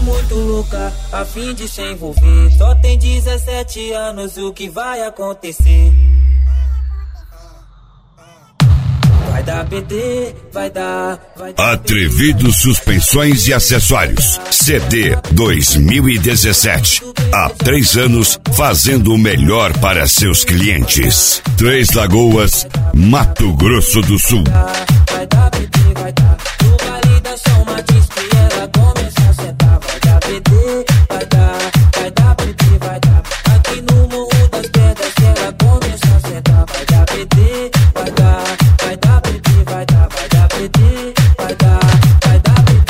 muito louca, a fim de se envolver. Só tem 17 anos, o que vai acontecer? Vai dar PT, vai dar Atrevidos Suspensões e Acessórios. CD 2017. Há 3 anos fazendo o melhor para seus clientes. Três Lagoas, Mato Grosso do Sul. Vai dar PT, vai dar. No baile da São Martins que ela começa a sentar. Vai dar PT, vai dar PT, vai dar. Aqui no Morro das Pedras que ela começa a sentar. Vai dar PT, vai dar PT, vai dar PT, vai dar PT,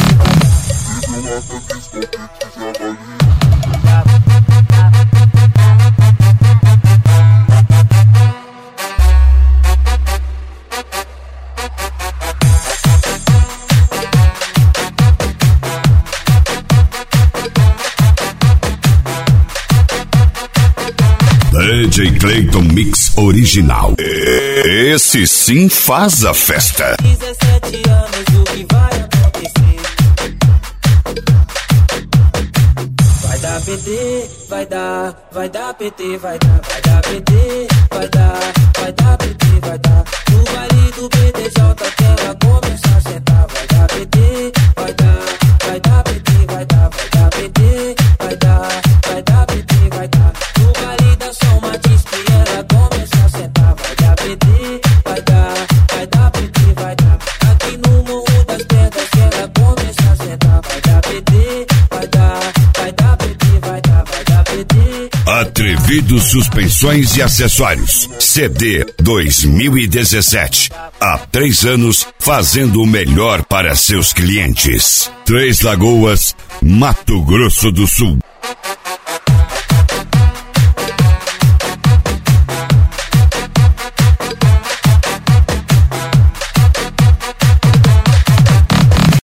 DJ Clayton Mix Original. Esse sim faz a festa. 17 anos, o que vai acontecer? Vai dar PT, vai dar PT, vai dar PT, vai dar PT, vai dar. No baile do BDJ que ela começa a sentar. Vai dar PT, vai dar PT, vai dar PT, vai dar PT, vai dar. No baile da São Martins que ela começa a sentar. Vai dar PT, vai dar PT, vai dar. Aqui no Morro das Pedras que ela começa a sentar. Vai dar PT, vai dar PT, vai dar PT. Atrevidos Suspensões e Acessórios. CD 2017. Há 3 anos fazendo o melhor para seus clientes. Três Lagoas, Mato Grosso do Sul.